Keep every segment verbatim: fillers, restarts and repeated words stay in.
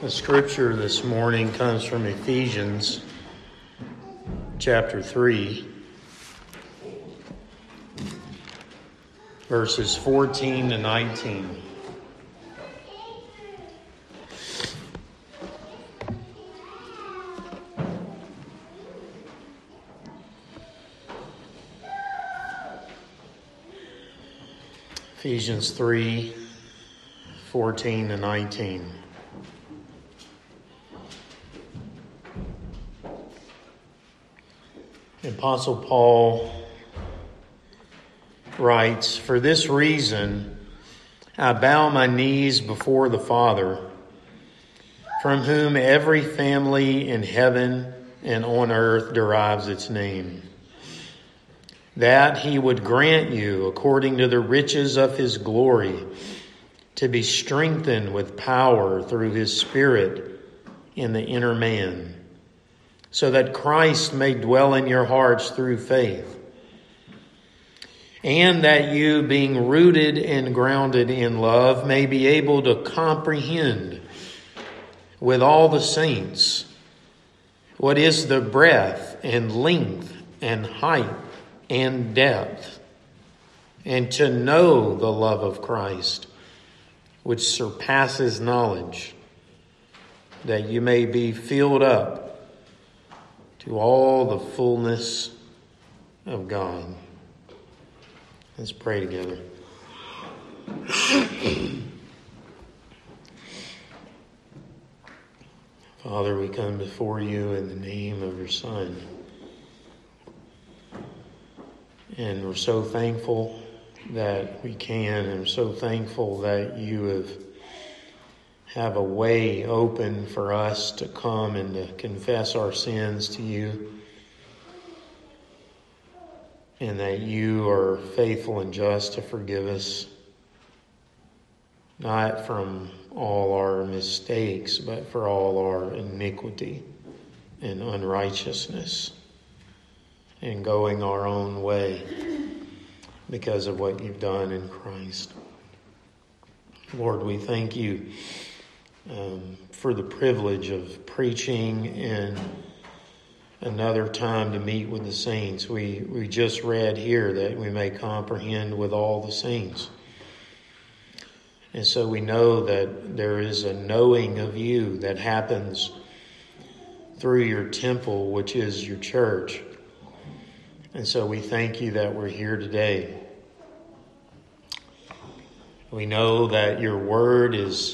The scripture this morning comes from Ephesians chapter three, verses fourteen to nineteen. Ephesians three, fourteen to nineteen. The Apostle Paul writes, "For this reason I bow my knees before the Father, from whom every family in heaven and on earth derives its name, that he would grant you, according to the riches of his glory, to be strengthened with power through his Spirit in the inner man, so that Christ may dwell in your hearts through faith, and that you, being rooted and grounded in love, may be able to comprehend with all the saints what is the breadth and length and height and depth, and to know the love of Christ, which surpasses knowledge, that you may be filled up to all the fullness of God." Let's pray together. Father, we come before you in the name of your Son. And we're so thankful that we can, and so thankful that you have have a way open for us to come and to confess our sins to you, and that you are faithful and just to forgive us, not from all our mistakes, but for all our iniquity and unrighteousness and going our own way because of what you've done in Christ. Lord, we thank you Um, for the privilege of preaching and another time to meet with the saints. We, we just read here that we may comprehend with all the saints. And so we know that there is a knowing of you that happens through your temple, which is your church. And so we thank you that we're here today. We know that your word is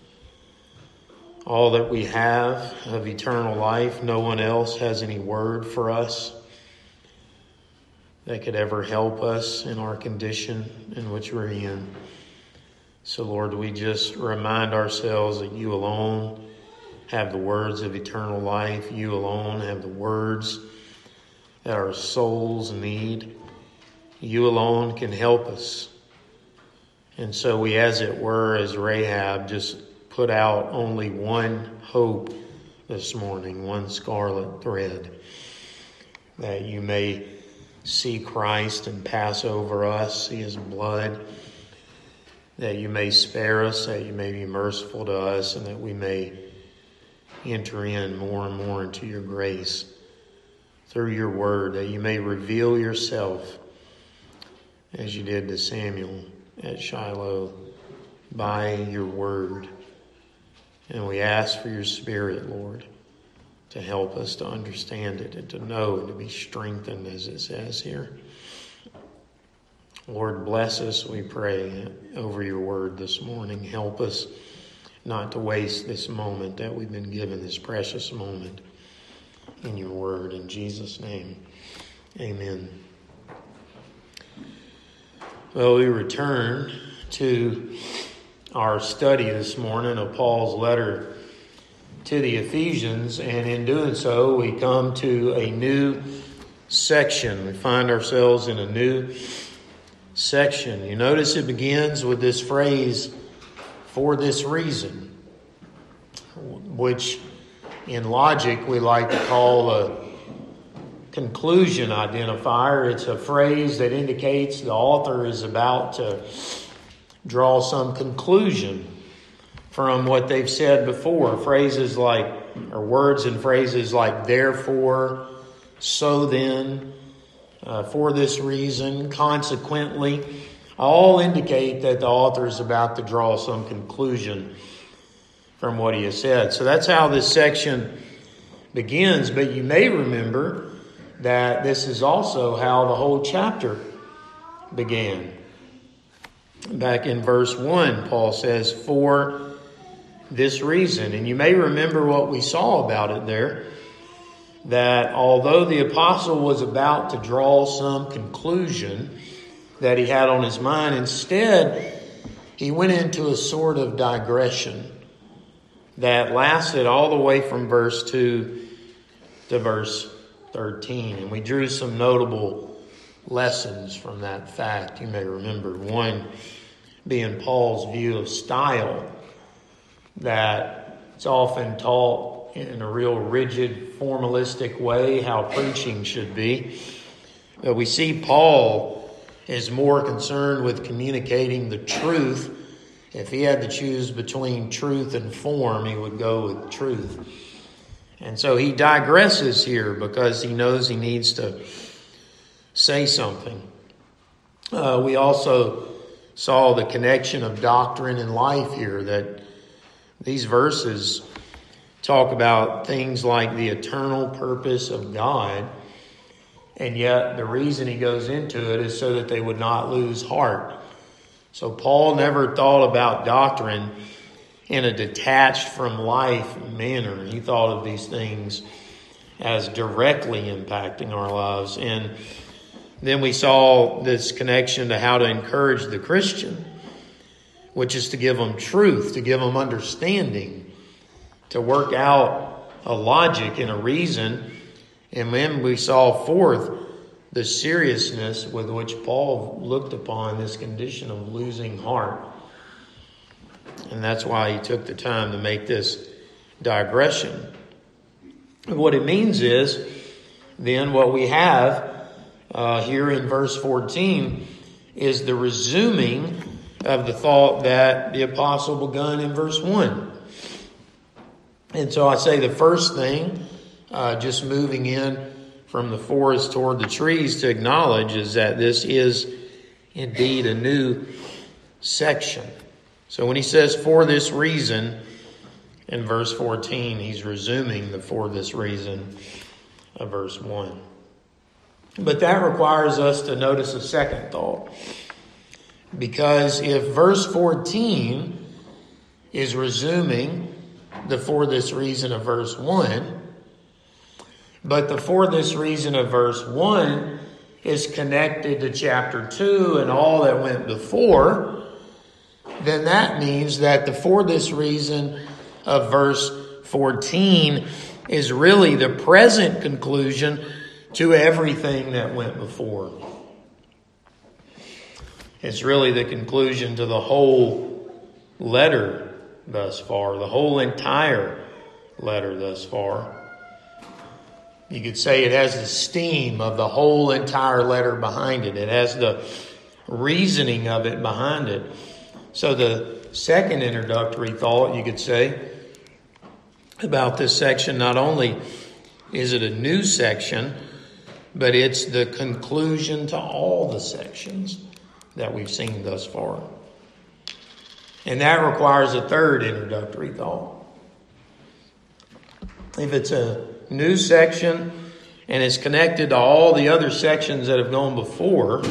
all that we have of eternal life. No one else has any word for us that could ever help us in our condition in which we're in. So, Lord, we just remind ourselves that you alone have the words of eternal life. You alone have the words that our souls need. You alone can help us. And so we, as it were, as Rahab, just put out only one hope this morning, one scarlet thread, that you may see Christ and pass over us, see his blood, that you may spare us, that you may be merciful to us, and that we may enter in more and more into your grace through your word, that you may reveal yourself as you did to Samuel at Shiloh by your word. And we ask for your Spirit, Lord, to help us to understand it and to know and to be strengthened, as it says here. Lord, bless us, we pray, over your word this morning. Help us not to waste this moment that we've been given, this precious moment in your word. In Jesus' name, amen. Well, we return to our study this morning of Paul's letter to the Ephesians, and in doing so, we come to a new section. We find ourselves in a new section. You notice it begins with this phrase, "for this reason," which in logic we like to call a conclusion identifier. It's a phrase that indicates the author is about to draw some conclusion from what they've said before. Phrases like, or words and phrases like therefore, so then, uh, for this reason, consequently, all indicate that the author is about to draw some conclusion from what he has said. So that's how this section begins. But you may remember that this is also how the whole chapter began. Back in verse one, Paul says, for this reason. And you may remember what we saw about it there, that although the apostle was about to draw some conclusion that he had on his mind, instead he went into a sort of digression that lasted all the way from verse two to verse thirteen. And we drew some notable lessons from that fact, you may remember. One being Paul's view of style, that it's often taught in a real rigid, formalistic way how preaching should be. But we see Paul is more concerned with communicating the truth. If he had to choose between truth and form, he would go with truth. And so he digresses here because he knows he needs to say something. Uh, we also saw the connection of doctrine and life here, that these verses talk about things like the eternal purpose of God, and yet the reason he goes into it is so that they would not lose heart. So Paul never thought about doctrine in a detached from life manner. He thought of these things as directly impacting our lives. And then we saw this connection to how to encourage the Christian, which is to give them truth, to give them understanding, to work out a logic and a reason. And then we saw forth the seriousness with which Paul looked upon this condition of losing heart. And that's why he took the time to make this digression. What it means is, then what we have uh, here in verse fourteen is the resuming of the thought that the apostle begun in verse one. And so I say the first thing, uh, just moving in from the forest toward the trees to acknowledge, is that this is indeed a new section. So when he says for this reason in verse fourteen, he's resuming the for this reason of verse one. But that requires us to notice a second thought. Because if verse fourteen is resuming the for this reason of verse one, but the for this reason of verse one is connected to chapter two and all that went before, then that means that the for this reason of verse fourteen is really the present conclusion to everything that went before. It's really the conclusion to the whole letter thus far, the whole entire letter thus far. You could say it has the steam of the whole entire letter behind it. It has the reasoning of it behind it. So the second introductory thought, you could say, about this section, not only is it a new section, but it's the conclusion to all the sections that we've seen thus far. And that requires a third introductory thought. If it's a new section and it's connected to all the other sections that have gone before,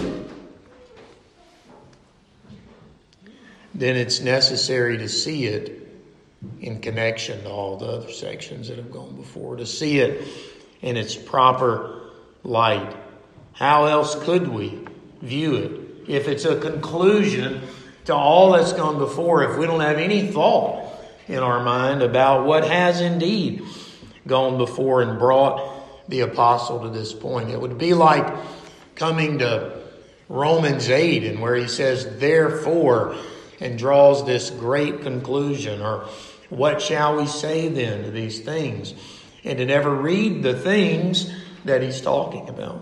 then it's necessary to see it in connection to all the other sections that have gone before, to see it in its proper light. How else could we view it if it's a conclusion to all that's gone before, if we don't have any thought in our mind about what has indeed gone before and brought the apostle to this point? It would be like coming to Romans eight, and where he says, therefore, and draws this great conclusion, or what shall we say then to these things? And to never read the things that he's talking about.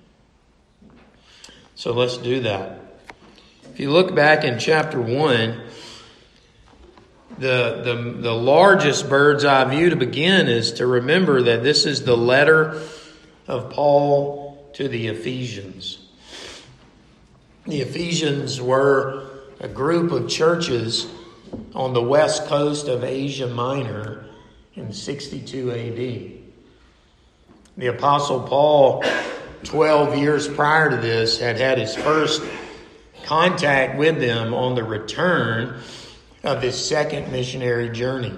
So let's do that. If you look back in chapter one, the, the, the largest bird's eye view to begin is to remember that this is the letter of Paul to the Ephesians. The Ephesians were a group of churches on the west coast of Asia Minor in sixty-two A D. The Apostle Paul, twelve years prior to this, had had his first contact with them on the return of his second missionary journey.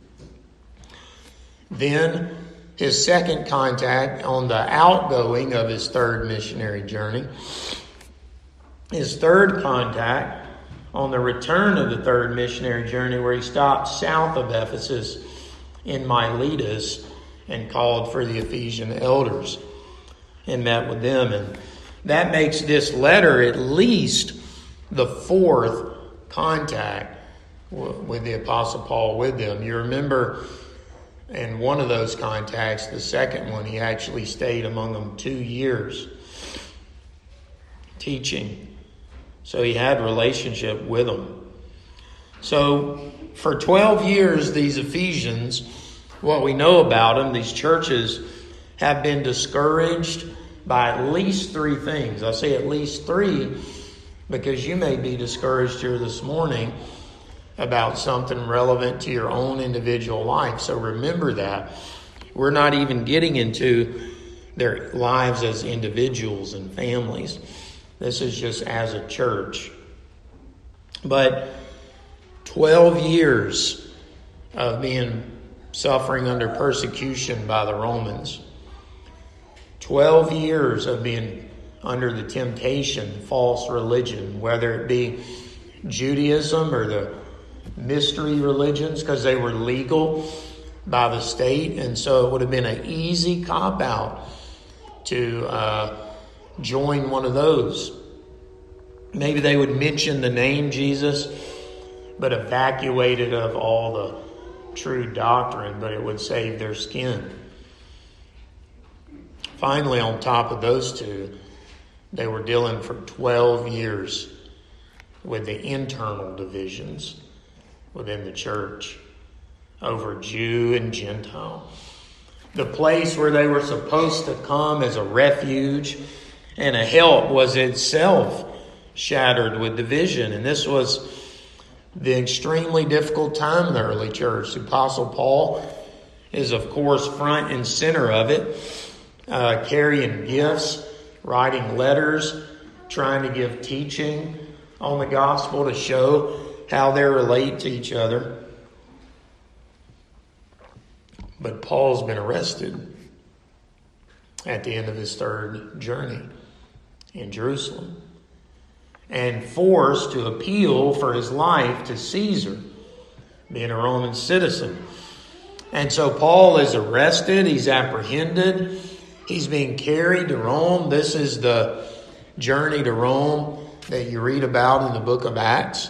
Then his second contact on the outgoing of his third missionary journey. His third contact on the return of the third missionary journey, where he stopped south of Ephesus in Miletus and called for the Ephesian elders and met with them. And that makes this letter at least the fourth contact with the Apostle Paul with them. You remember in one of those contacts, the second one, he actually stayed among them two years teaching. So he had relationship with them. So for twelve years, these Ephesians, what we know about them, these churches have been discouraged by at least three things. I say at least three because you may be discouraged here this morning about something relevant to your own individual life. So remember that. We're not even getting into their lives as individuals and families. This is just as a church. But twelve years of being suffering under persecution by the Romans. twelve years of being under the temptation, false religion, whether it be Judaism or the mystery religions, because they were legal by the state. And so it would have been an easy cop-out to uh, join one of those. Maybe they would mention the name Jesus, but evacuate it of all the true doctrine, but it would save their skin. Finally, on top of those two, they were dealing for twelve years with the internal divisions within the church over Jew and Gentile. The place where they were supposed to come as a refuge and a help was itself shattered with division. And this was the extremely difficult time in the early church. The Apostle Paul is, of course, front and center of it, uh, carrying gifts, writing letters, trying to give teaching on the gospel to show how they relate to each other. But Paul's been arrested at the end of his third journey in Jerusalem and forced to appeal for his life to Caesar, being a Roman citizen. And so Paul is arrested. He's apprehended. He's being carried to Rome. This is the journey to Rome that you read about in the book of Acts.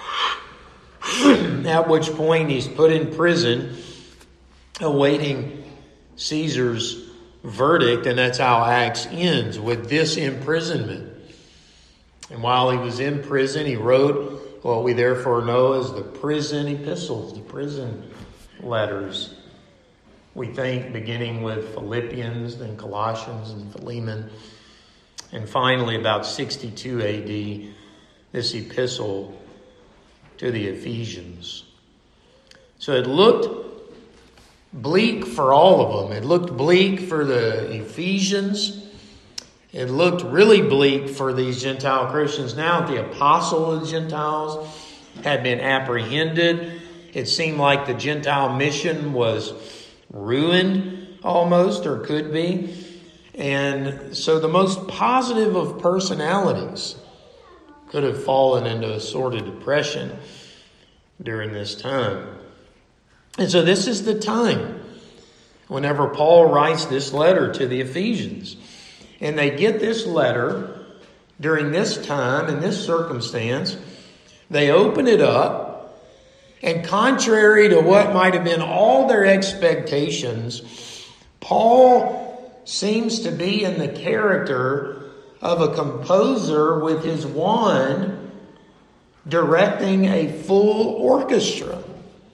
At which point he's put in prison, awaiting Caesar's verdict. And that's how Acts ends, with this imprisonment. And while he was in prison, he wrote what we therefore know as the prison epistles, the prison letters. We think beginning with Philippians, then Colossians and Philemon. And finally, about sixty-two A D, this epistle to the Ephesians. So it looked bleak for all of them. It looked bleak for the Ephesians. It looked really bleak for these Gentile Christians. Now the apostle of the Gentiles had been apprehended. It seemed like the Gentile mission was ruined almost, or could be. And so the most positive of personalities could have fallen into a sort of depression during this time. And so this is the time whenever Paul writes this letter to the Ephesians. And they get this letter during this time, in this circumstance. They open it up, and contrary to what might have been all their expectations, Paul seems to be in the character of a composer with his wand directing a full orchestra.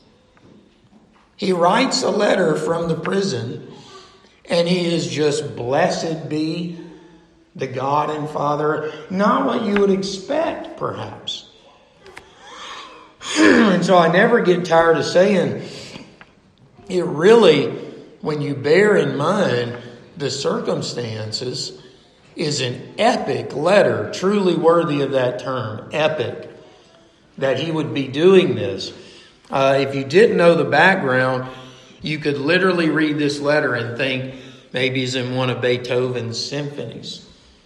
He writes a letter from the prison, and he is just, blessed be the God and Father. Not what you would expect, perhaps. And so I never get tired of saying, it really, when you bear in mind the circumstances, is an epic letter, truly worthy of that term, epic, that he would be doing this. Uh, if you didn't know the background, you could literally read this letter and think maybe he's in one of Beethoven's symphonies.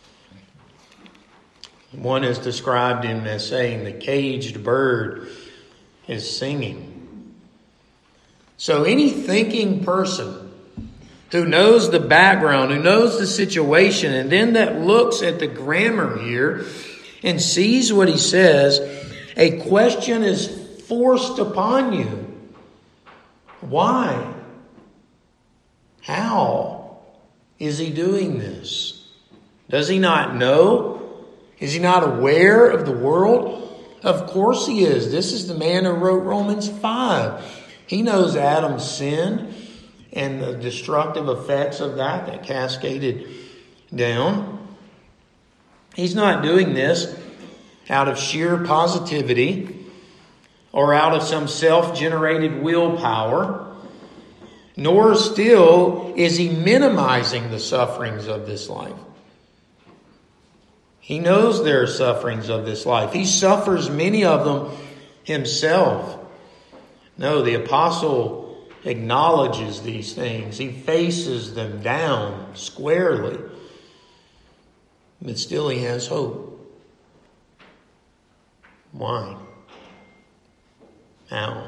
One has described him as saying the caged bird is singing. So any thinking person who knows the background, who knows the situation, and then that looks at the grammar here and sees what he says, a question is forced upon you. Why? How is he doing this? Does he not know? Is he not aware of the world? Of course he is. This is the man who wrote Romans five. He knows Adam's sin and the destructive effects of that that cascaded down. He's not doing this out of sheer positivity or out of some self-generated willpower, nor still is he minimizing the sufferings of this life. He knows there are sufferings of this life. He suffers many of them himself. No, the apostle acknowledges these things. He faces them down squarely. But still he has hope. Why? How?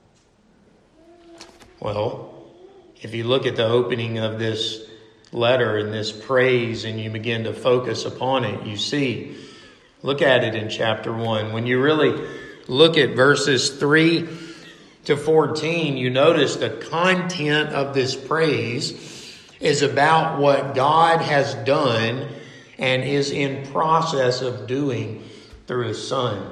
Well, if you look at the opening of this letter and this praise and you begin to focus upon it, you see, look at it in chapter one. When you really look at verses three to fourteen, you notice the content of this praise is about what God has done and is in process of doing through his Son.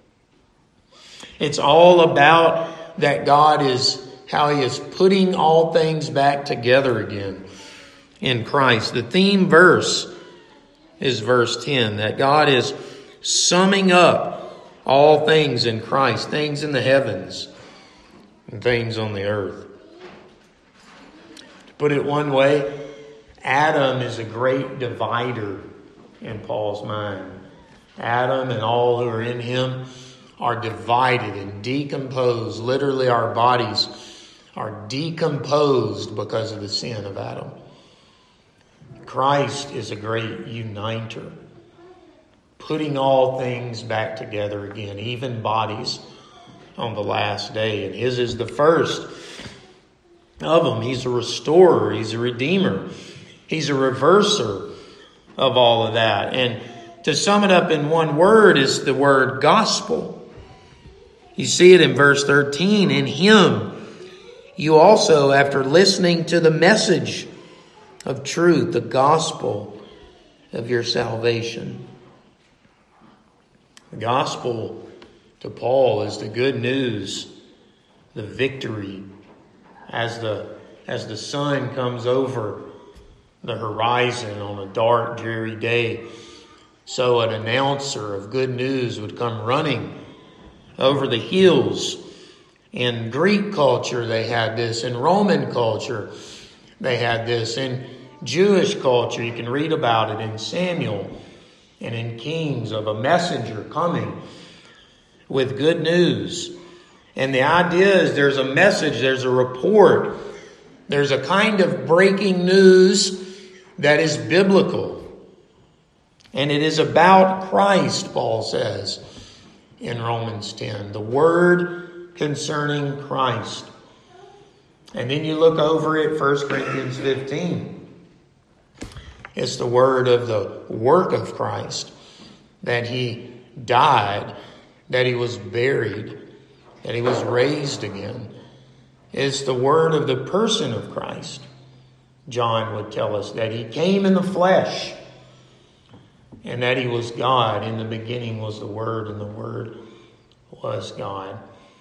It's all about that God is, how he is putting all things back together again in Christ. The theme verse is verse ten, that God is summing up all things in Christ, things in the heavens and things on the earth. To put it one way, Adam is a great divider in Paul's mind. Adam and all who are in him are divided and decomposed. Literally, our bodies are decomposed because of the sin of Adam. Christ is a great uniter, putting all things back together again, even bodies on the last day. And his is the first of them. He's a restorer. He's a redeemer. He's a reverser of all of that. And to sum it up in one word is the word gospel. You see it in verse thirteen. In him, you also, after listening to the message of truth, the gospel of your salvation. The gospel to Paul is the good news, the victory. As the, as the sun comes over the horizon on a dark, dreary day, so an announcer of good news would come running over the hills. In Greek culture, they had this. In Roman culture, they had this. In Jewish culture, you can read about it in Samuel and in Kings, of a messenger coming with good news. And the idea is there's a message, there's a report, there's a kind of breaking news that is biblical. And it is about Christ, Paul says in Romans ten. The word concerning Christ. And then you look over at First Corinthians fifteen. It's the word of the work of Christ. That he died, that he was buried, that he was raised again. It's the word of the person of Christ. John would tell us that he came in the flesh and that he was God. In the beginning was the Word, and the Word was God.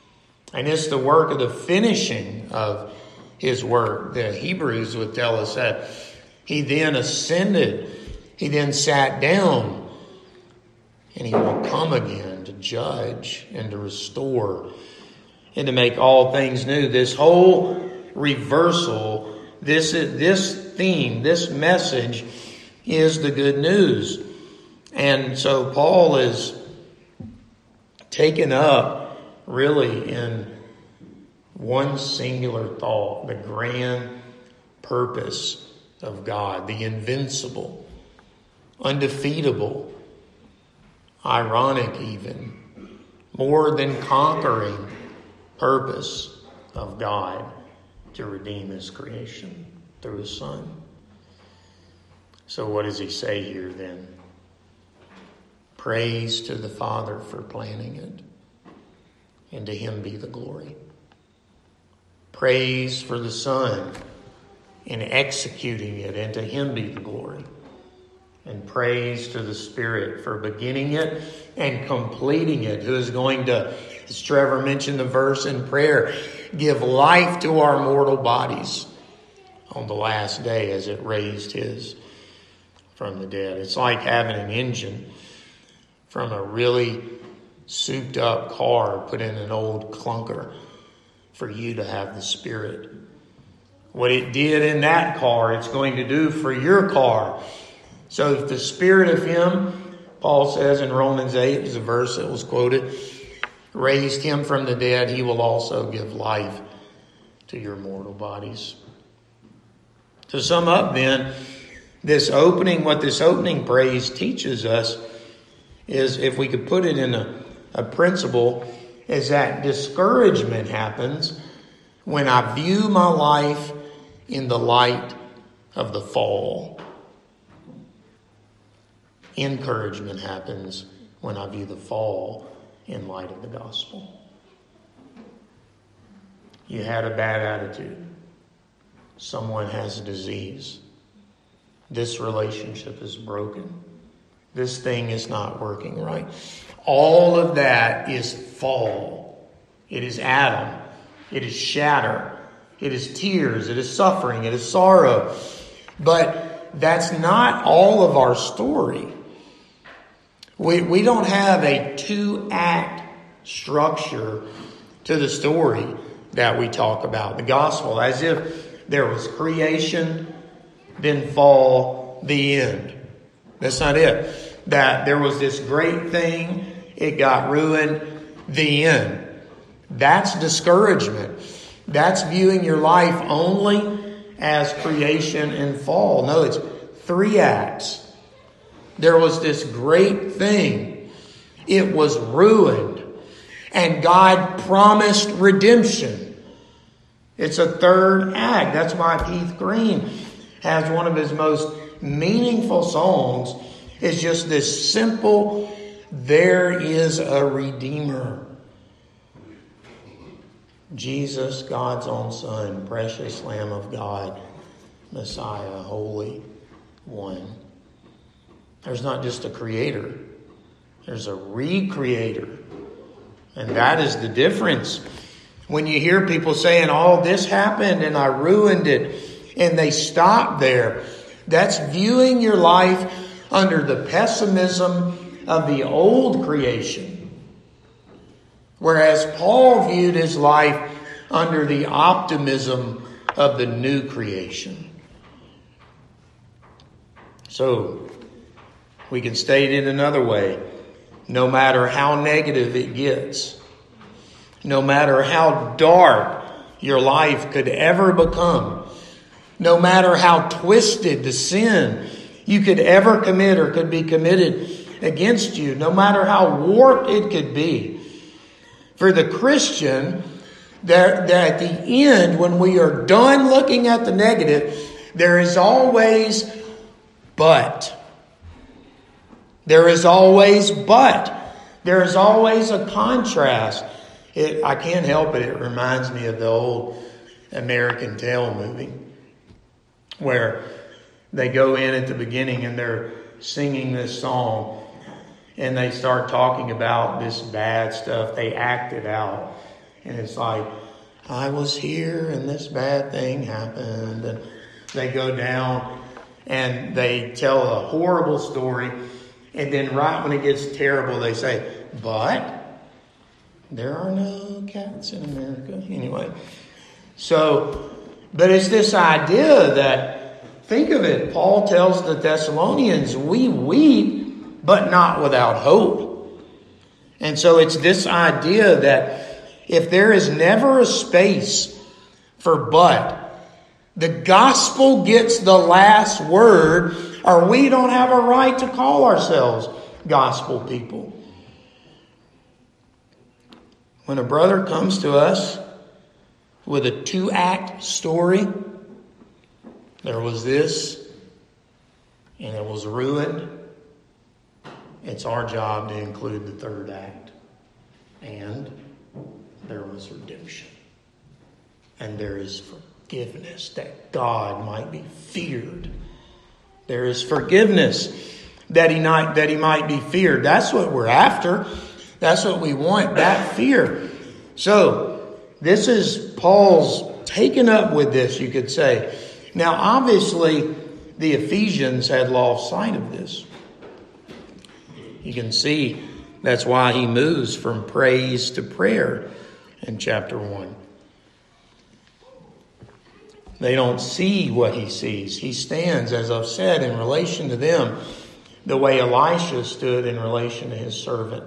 And it's the work of the finishing of his work. The Hebrews would tell us that he then ascended. He then sat down. And he will come again to judge and to restore and to make all things new. This whole reversal, this, this theme, this message is the good news. And so Paul is taken up really in one singular thought, the grand purpose of God, the invincible, undefeatable, ironic even, more than conquering purpose of God to redeem his creation through his Son. So what does he say here then? Praise to the Father for planning it, and to him be the glory. Praise for the Son in executing it, and to him be the glory. And praise to the Spirit for beginning it and completing it, who is going to, as Trevor mentioned the verse in prayer, give life to our mortal bodies on the last day as it raised his from the dead. It's like having an engine from a really souped up car put in an old clunker for you to have the Spirit. What it did in that car, it's going to do for your car. So if the Spirit of him, Paul says in Romans eight, is a verse that was quoted, raised him from the dead, he will also give life to your mortal bodies. To sum up then, this opening, what this opening praise teaches us is, if we could put it in a, a principle, is that discouragement happens when I view my life in the light of the fall. Encouragement happens when I view the fall in light of the gospel. You had a bad attitude. Someone has a disease. This relationship is broken. This thing is not working right. All of that is fall. It is Adam. It is shatter. It is tears. It is suffering. It is sorrow. But that's not all of our story. We, we don't have a two-act structure to the story that we talk about. The gospel, as if there was creation, then fall, the end. That's not it. That there was this great thing, it got ruined, the end. That's discouragement. That's viewing your life only as creation and fall. No, it's three acts. There was this great thing. It was ruined. And God promised redemption. It's a third act. That's why Keith Green has one of his most meaningful songs. It's just this simple, there is a Redeemer. Jesus, God's own Son, precious Lamb of God, Messiah, Holy One. There's not just a creator. There's a recreator. And that is the difference. When you hear people saying, oh, this happened and I ruined it, and they stop there, that's viewing your life under the pessimism of the old creation. Whereas Paul viewed his life under the optimism of the new creation. So, we can state it another way. No matter how negative it gets, no matter how dark your life could ever become, no matter how twisted the sin you could ever commit or could be committed against you, no matter how warped it could be, for the Christian, that, that at the end, when we are done looking at the negative, there is always but. There is always but. There is always a contrast. It, I can't help it. It reminds me of the old American Tail movie where they go in at the beginning and they're singing this song and they start talking about this bad stuff. They act it out. And it's like, I was here and this bad thing happened. And they go down and they tell a horrible story. And then right when it gets terrible, they say, but there are no cats in America. Anyway, so, but it's this idea that, think of it, Paul tells the Thessalonians, we weep, but not without hope. And so it's this idea that if there is never a space for but, the gospel gets the last word, or we don't have a right to call ourselves gospel people. When a brother comes to us with a two-act story, there was this, and it was ruined, it's our job to include the third act. And there was redemption. And there is forgiveness, that God might be feared. There is forgiveness that he might, that he might be feared. That's what we're after. That's what we want, that fear. So, this is Paul's taken up with this, you could say. Now, obviously, the Ephesians had lost sight of this. You can see that's why he moves from praise to prayer in chapter one. They don't see what he sees. He stands, as I've said, in relation to them, the way Elisha stood in relation to his servant.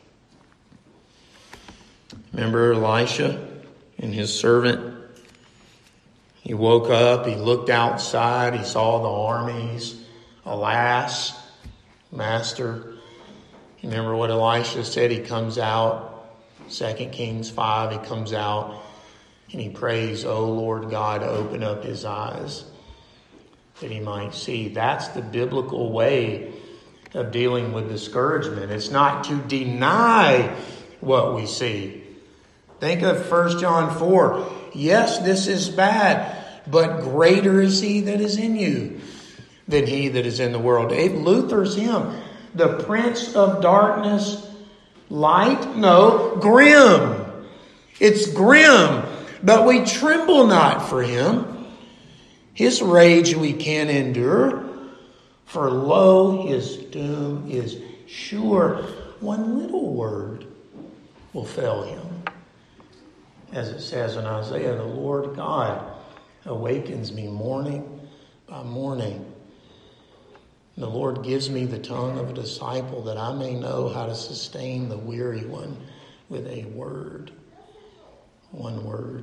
Remember Elisha and his servant? He woke up, he looked outside, he saw the armies. Alas, Master. Remember what Elisha said? He comes out, Second Kings five, he comes out and he prays, "O Lord God, open up his eyes that he might see." That's the biblical way of dealing with discouragement. It's not to deny what we see. Think of First John four. Yes, this is bad, but greater is he that is in you than he that is in the world. Abe Luther's hymn, the Prince of Darkness, light? No, grim. It's grim, but we tremble not for him. His rage we can endure, for lo, his doom is sure. One little word will fail him. As it says in Isaiah, the Lord God awakens me morning by morning. The Lord gives me the tongue of a disciple that I may know how to sustain the weary one with a word. One word.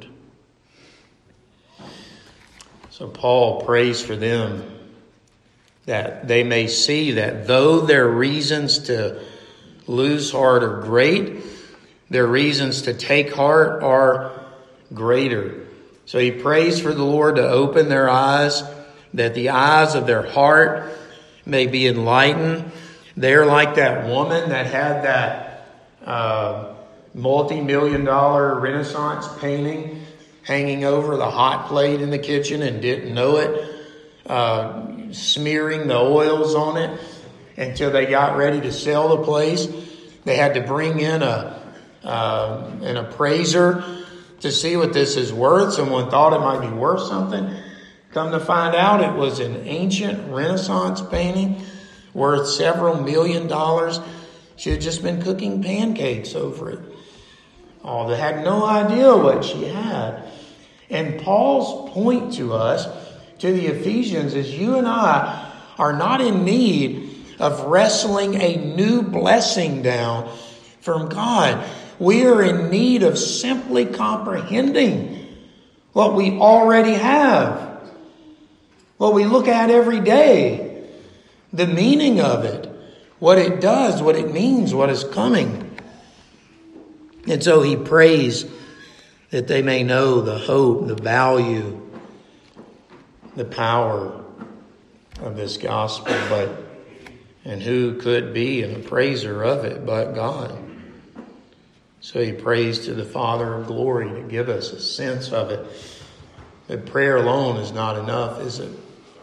So Paul prays for them that they may see that though their reasons to lose heart are great, their reasons to take heart are greater. So he prays for the Lord to open their eyes, that the eyes of their heart may be enlightened. They're like that woman that had that uh, multi-million dollar Renaissance painting hanging over the hot plate in the kitchen and didn't know it, uh, smearing the oils on it until they got ready to sell the place. They had to bring in a uh, an appraiser to see what this is worth. Someone thought it might be worth something. Come to find out, it was an ancient Renaissance painting worth several million dollars. She had just been cooking pancakes over it. Oh, they had no idea what she had. And Paul's point to us, to the Ephesians, is you and I are not in need of wrestling a new blessing down from God. We are in need of simply comprehending what we already have, what we look at every day, the meaning of it, what it does, what it means, what is coming. And so he prays that they may know the hope, the value, the power of this gospel. But and who could be an appraiser of it but God? So he prays to the Father of glory to give us a sense of it. But prayer alone is not enough, is it?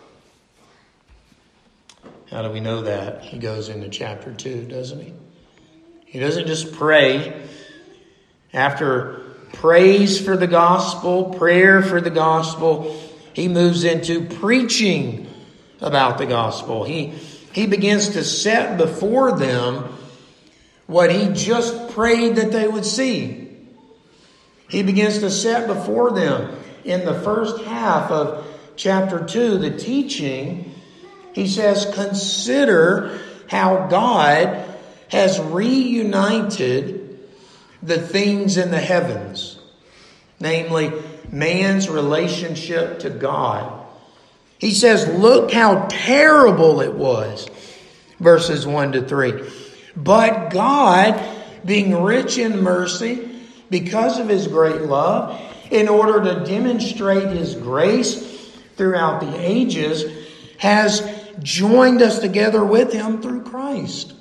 How do we know that? He goes into chapter two, doesn't he? He doesn't just pray after praise for the gospel, prayer for the gospel, he moves into preaching about the gospel. He, he begins to set before them what he just prayed that they would see. He begins to set before them in the first half of chapter two, the teaching. He says, consider how God has reunited the things in the heavens, namely man's relationship to God. He says, look how terrible it was, verses one to three. But God, being rich in mercy, because of his great love, in order to demonstrate his grace throughout the ages, has joined us together with him through Christ.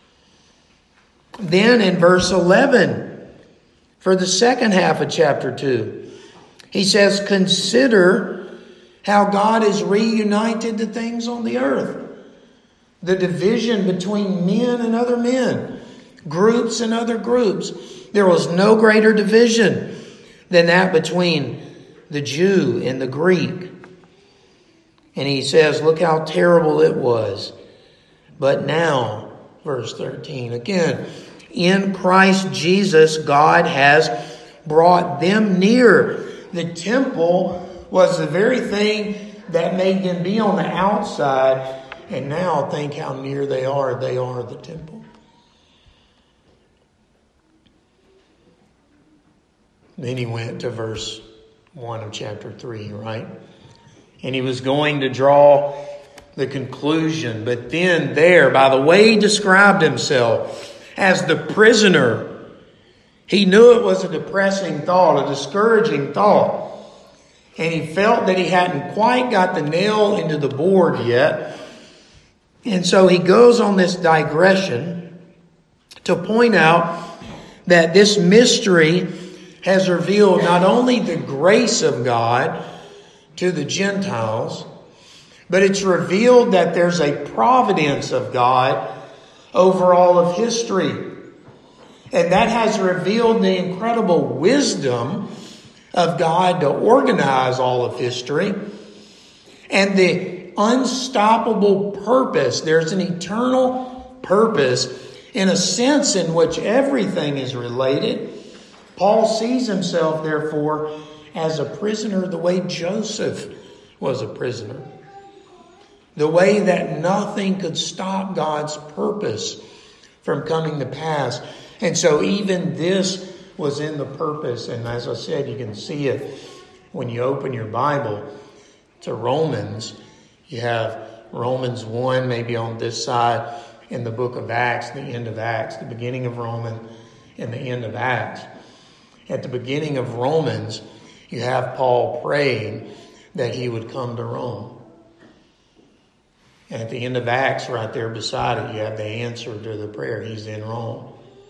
Then in verse eleven, for the second half of chapter two, he says, consider how God has reunited the things on the earth. The division between men and other men, groups and other groups. There was no greater division than that between the Jew and the Greek. And he says, look how terrible it was. But now, verse thirteen, again, in Christ Jesus, God has brought them near. The temple was the very thing that made them be on the outside. And now think how near they are. They are the temple. Then he went to verse one of chapter three, right? And he was going to draw the conclusion. But then there, by the way he described himself as the prisoner, he knew it was a depressing thought, a discouraging thought. And he felt that he hadn't quite got the nail into the board yet. And so he goes on this digression to point out that this mystery has revealed not only the grace of God to the Gentiles, but it's revealed that there's a providence of God over all of history. And that has revealed the incredible wisdom of God to organize all of history and the unstoppable purpose. There's an eternal purpose in a sense in which everything is related. Paul sees himself, therefore, as a prisoner the way Joseph was a prisoner. The way that nothing could stop God's purpose from coming to pass. And so even this was in the purpose. And as I said, you can see it when you open your Bible to Romans. You have Romans one maybe on this side in the book of Acts, the end of Acts, the beginning of Romans and the end of Acts. At the beginning of Romans, you have Paul praying that he would come to Rome. And at the end of Acts, right there beside it, you have the answer to the prayer. He's in Rome.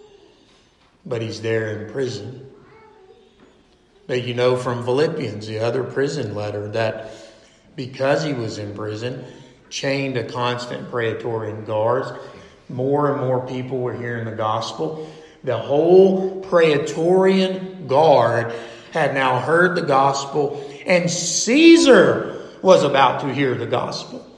But he's there in prison. But you know from Philippians, the other prison letter, that because he was in prison, chained to constant Praetorian guards, more and more people were hearing the gospel. The whole Praetorian guard had now heard the gospel, and Caesar was about to hear the gospel.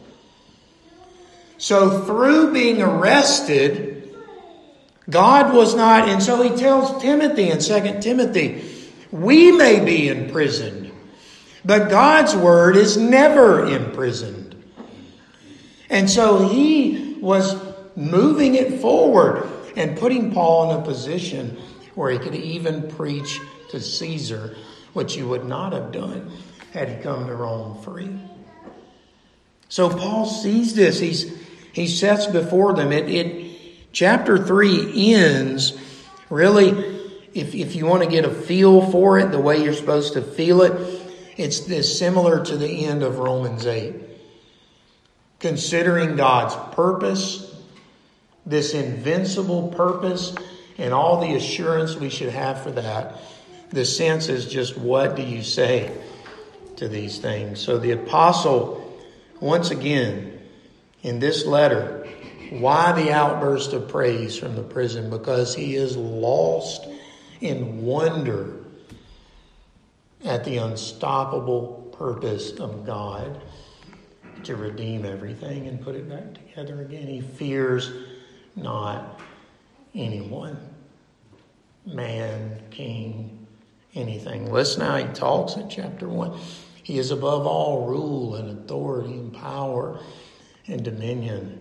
So through being arrested, God was not, and so he tells Timothy in Second Timothy, we may be imprisoned, but God's word is never imprisoned. And so he was moving it forward and putting Paul in a position where he could even preach to Caesar, which he would not have done had he come to Rome free. So Paul sees this. He's, he sets before them. It, it chapter three ends really, if, if you want to get a feel for it, the way you're supposed to feel it, it's this similar to the end of Romans eight. Considering God's purpose, this invincible purpose, and all the assurance we should have for that. The sense is just, what do you say to these things? So the apostle, once again, in this letter, why the outburst of praise from the prison? Because he is lost in wonder at the unstoppable purpose of God to redeem everything and put it back together again. He fears not anyone, man, king, anything. Listen how he talks in chapter one. He is above all rule and authority and power and dominion.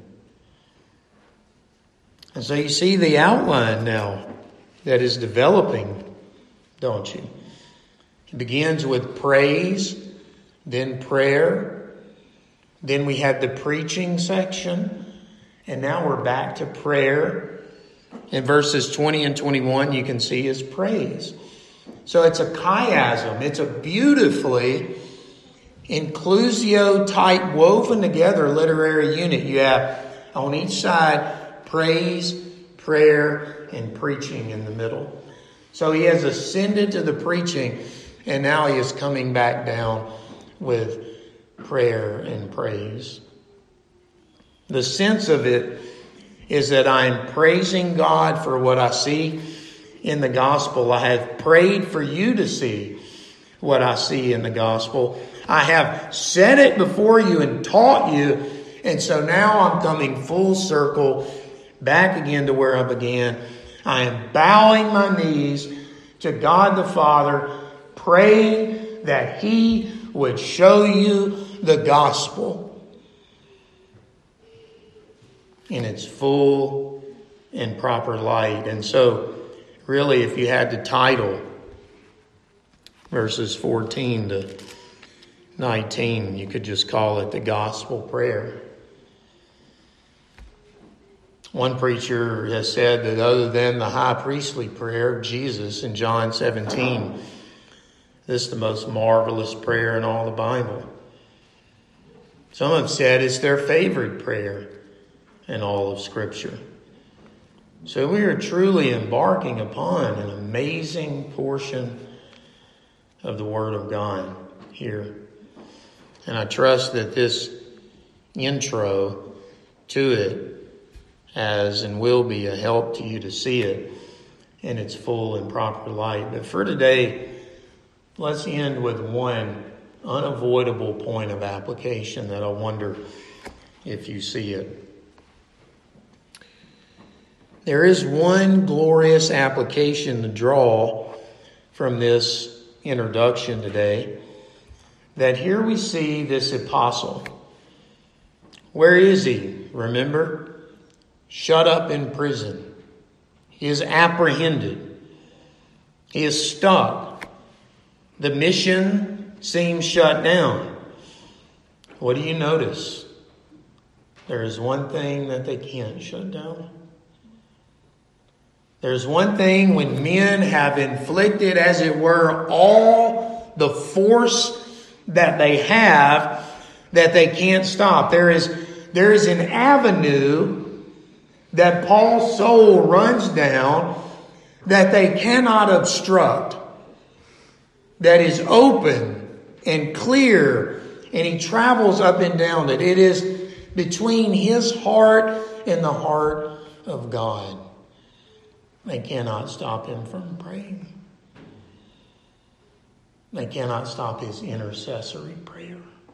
And so you see the outline now that is developing, don't you? It begins with praise, then prayer, then we had the preaching section, and now we're back to prayer. In verses twenty and twenty-one, you can see his praise. So it's a chiasm. It's a beautifully inclusio type woven together literary unit. You have on each side praise, prayer, and preaching in the middle. So he has ascended to the preaching, and now he is coming back down with prayer and praise. The sense of it is that I'm praising God for what I see in the gospel. I have prayed for you to see what I see in the gospel. I have said it before you and taught you. And so now I'm coming full circle back again to where I began. I am bowing my knees to God the Father, praying that he would show you the gospel in its full and proper light. And so, really, if you had the title, verses fourteen to nineteen, you could just call it the gospel prayer. One preacher has said that other than the high priestly prayer of Jesus in John seventeen, this is the most marvelous prayer in all the Bible. Some have said it's their favorite prayer in all of Scripture. So we are truly embarking upon an amazing portion of the Word of God here. And I trust that this intro to it has and will be a help to you to see it in its full and proper light. But for today, let's end with one unavoidable point of application that I wonder if you see it. There is one glorious application to draw from this introduction today, that here we see this apostle. Where is he? Remember? Shut up in prison. He is apprehended. He is stuck. The mission seems shut down. What do you notice? There is one thing that they can't shut down. There's one thing when men have inflicted, as it were, all the force that they have, that they can't stop. There is, there is an avenue that Paul's soul runs down that they cannot obstruct, that is open and clear, and he travels up and down it. It is between his heart and the heart of God. They cannot stop him from praying. They cannot stop his intercessory prayer.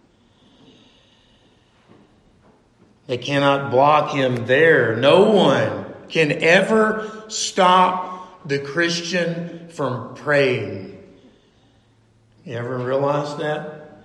They cannot block him there. No one can ever stop the Christian from praying. You ever realize that?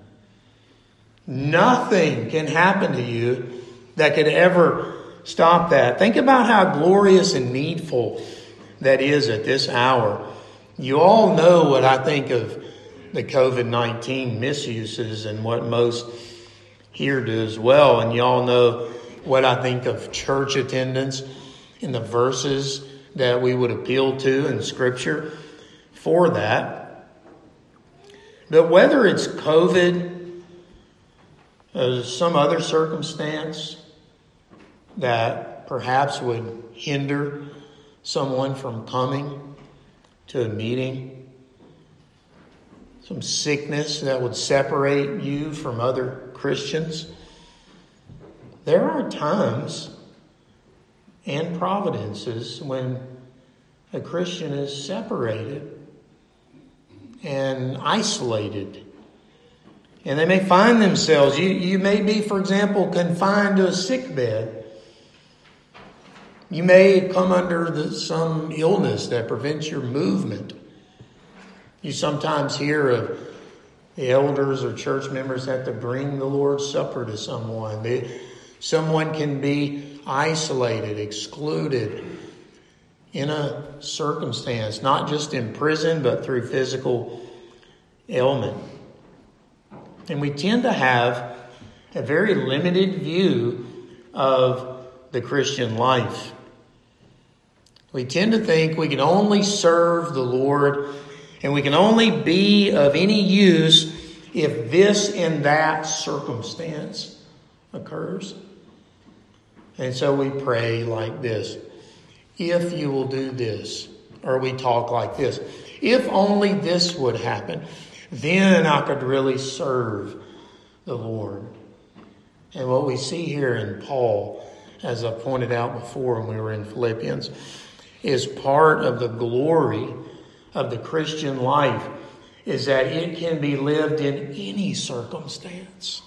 Nothing can happen to you that could ever stop that. Think about how glorious and needful that is at this hour. You all know what I think of the covid nineteen misuses and what most here do as well. And you all know what I think of church attendance and the verses that we would appeal to in Scripture for that. But whether it's COVID or some other circumstance that perhaps would hinder someone from coming to a meeting, some sickness that would separate you from other Christians, there are times and providences when a Christian is separated and isolated. And they may find themselves, you, you may be, for example, confined to a sick bed. You may come under the, some illness that prevents your movement. You sometimes hear of the elders or church members have to bring the Lord's Supper to someone. They, someone can be isolated, excluded in a circumstance, not just in prison, but through physical ailment. And we tend to have a very limited view of the Christian life. We tend to think we can only serve the Lord and we can only be of any use if this and that circumstance occurs. And so we pray like this: if you will do this, or we talk like this: if only this would happen, then I could really serve the Lord. And what we see here in Paul, as I pointed out before when we were in Philippians, is part of the glory of the Christian life is that it can be lived in any circumstance.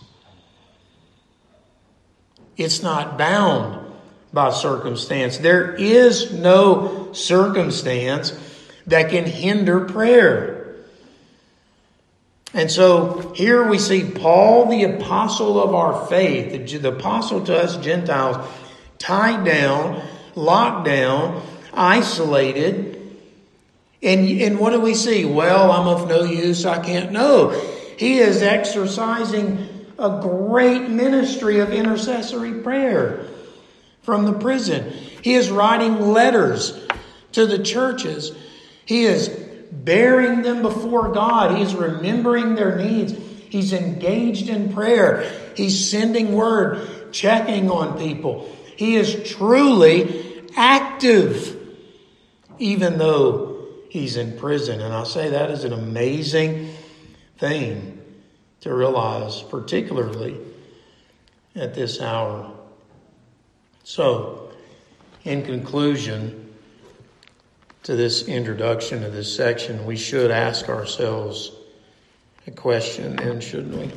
It's not bound by circumstance. There is no circumstance that can hinder prayer. And so here we see Paul, the apostle of our faith, the, the apostle to us Gentiles, tied down, locked down, isolated. And, and what do we see? Well, I'm of no use. I can't know. He is exercising a great ministry of intercessory prayer from the prison. He is writing letters to the churches. He is bearing them before God. He is remembering their needs. He's engaged in prayer. He's sending word, checking on people. He is truly active, even though he's in prison. And I say that is an amazing thing to realize, particularly at this hour. So, in conclusion to this introduction to this section, we should ask ourselves a question then, shouldn't we?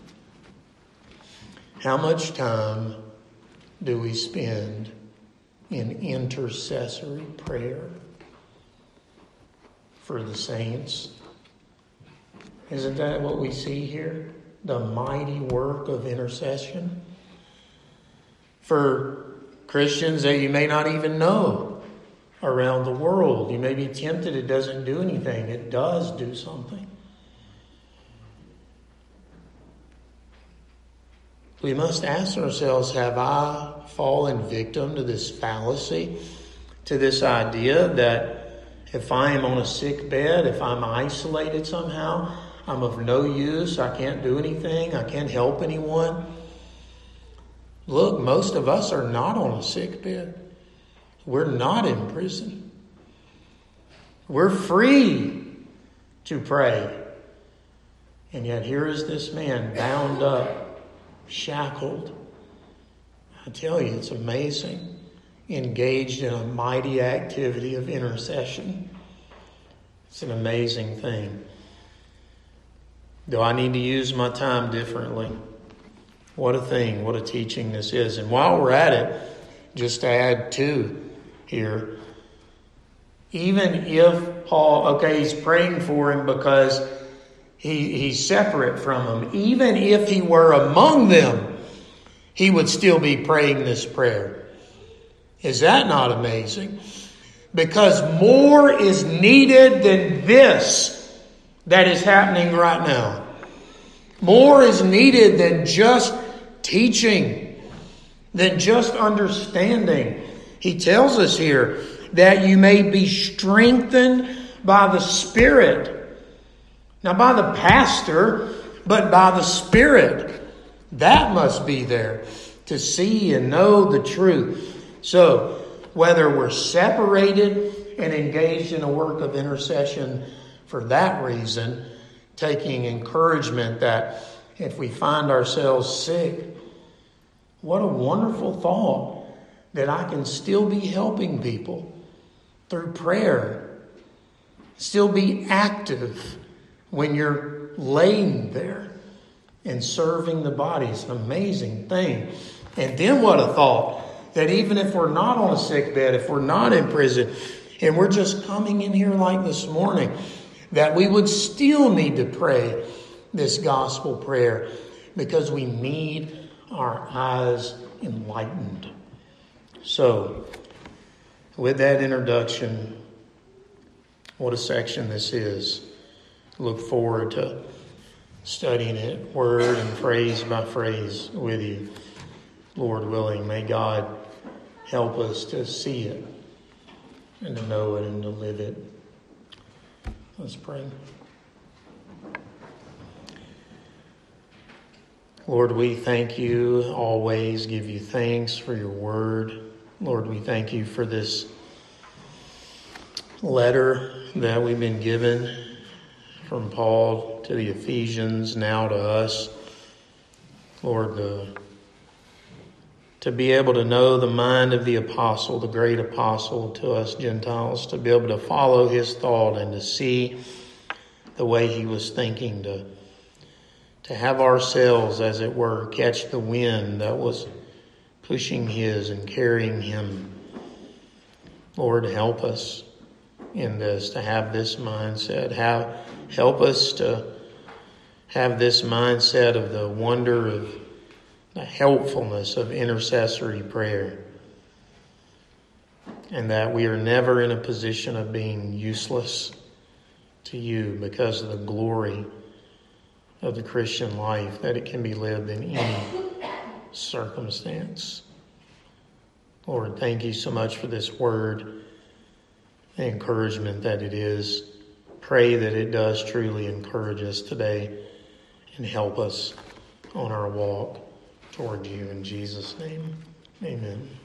How much time do we spend in intercessory prayer for the saints? Isn't that what we see here? The mighty work of intercession for Christians that you may not even know around the world. You may be tempted it doesn't do anything. It does do something. We must ask ourselves, have I fallen victim to this fallacy, to this idea that if I am on a sick bed, if I'm isolated somehow, I'm of no use, I can't do anything, I can't help anyone? Look, most of us are not on a sick bed. We're not in prison. We're free to pray. And yet here is this man bound up, shackled. I tell you, it's amazing. Engaged in a mighty activity of intercession. It's an amazing thing. Do I need to use my time differently? What a thing, what a teaching this is. And while we're at it, just to add to here, even if Paul, okay, he's praying for him because he, he's separate from them. Even if he were among them, he would still be praying this prayer. Is that not amazing? Because more is needed than this that is happening right now. More is needed than just teaching, than just understanding. He tells us here that you may be strengthened by the Spirit. Not by the pastor, but by the Spirit. That must be there to see and know the truth. So, whether we're separated and engaged in a work of intercession for that reason, taking encouragement that if we find ourselves sick, what a wonderful thought that I can still be helping people through prayer, still be active when you're laying there and serving the body. It's an amazing thing. And then what a thought that even if we're not on a sick bed, if we're not in prison, and we're just coming in here like this morning, that we would still need to pray this gospel prayer because we need our eyes enlightened. So, with that introduction, what a section this is. Look forward to studying it word and phrase by phrase with you. Lord willing, may God help us to see it and to know it and to live it. Let's pray. Lord, we thank you, always give you thanks for your word. Lord, we thank you for this letter that we've been given from Paul to the Ephesians, now to us. Lord, the, to be able to know the mind of the apostle, the great apostle to us Gentiles, to be able to follow his thought and to see the way he was thinking, to, to have ourselves, as it were, catch the wind that was pushing his and carrying him. Lord, help us in this, to have this mindset. Have, help us to have this mindset of the wonder of the helpfulness of intercessory prayer. And that we are never in a position of being useless to you because of the glory of the Christian life, that it can be lived in any circumstance. Lord, thank you so much for this word, the encouragement that it is. Pray that it does truly encourage us today and help us on our walk toward you. In Jesus' name, amen.